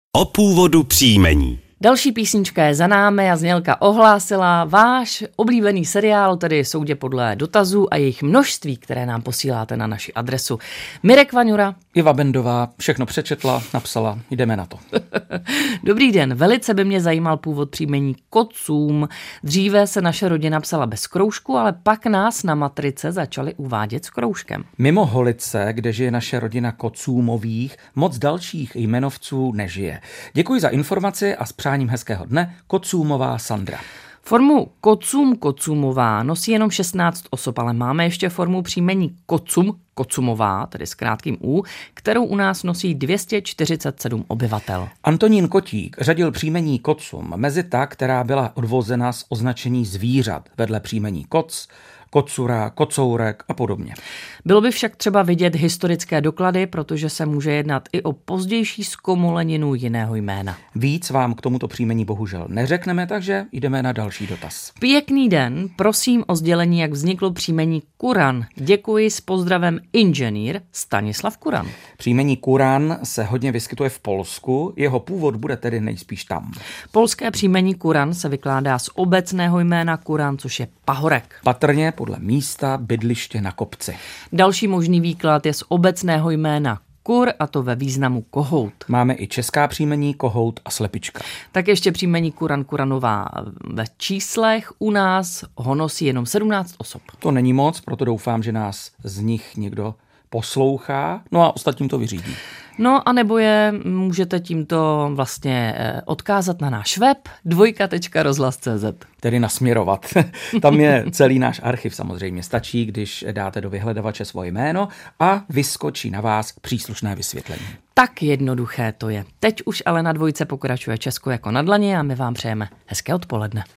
O původu příjmení. Další písnička je za námi a znělka ohlásila váš oblíbený seriál, tedy Soudě podle dotazů a jejich množství, které nám posíláte na naši adresu. Mirek Vaňura. Iva Bendová všechno přečetla, napsala, jdeme na to. Dobrý den, velice by mě zajímal původ příjmení Kocům. Dříve se naše rodina psala bez kroužku, ale pak nás na matrice začali uvádět s kroužkem. Mimo Holice, kde žije naše rodina Kocůmových, moc dalších jmenovců nežije. Děkuji za informaci a s přáním hezkého dne, Kocůmová Sandra. Formu Kocůmová nosí jenom 16 osob, ale máme ještě formu příjmení Kocůmová, tedy s krátkým U, kterou u nás nosí 247 obyvatel. Antonín Kotík řadil příjmení Kocům mezi ta, která byla odvozena z označení zvířat, vedle příjmení koc, kocura, kocourek a podobně. Bylo by však třeba vidět historické doklady, protože se může jednat i o pozdější zkomoleninu jiného jména. Víc vám k tomuto příjmení bohužel neřekneme, takže jdeme na další dotaz. Pěkný den, prosím o sdělení, jak vzniklo příjmení Kuran. Děkuji, s pozdravem inženýr Stanislav Kuran. Příjmení Kuran se hodně vyskytuje v Polsku, jeho původ bude tedy nejspíš tam. Polské příjmení Kuran se vykládá z obecného jména Kuran, což je pahorek. Patrně podle místa bydliště na kopci. Další možný výklad je z obecného jména kur, a to ve významu kohout. Máme i česká příjmení kohout a slepička. Tak ještě příjmení Kuran, Kuranová ve číslech. U nás ho nosí jenom 17 osob. To není moc, proto doufám, že nás z nich někdo poslouchá, no a ostatním to vyřídí. No a nebo je můžete tímto vlastně odkázat na náš web dvojka.rozhlas.cz. Tedy nasměrovat. Tam je celý náš archiv samozřejmě. Stačí, když dáte do vyhledavače svoje jméno a vyskočí na vás příslušné vysvětlení. Tak jednoduché to je. Teď už ale na Dvojce pokračuje Česko jako na dlani a my vám přejeme hezké odpoledne.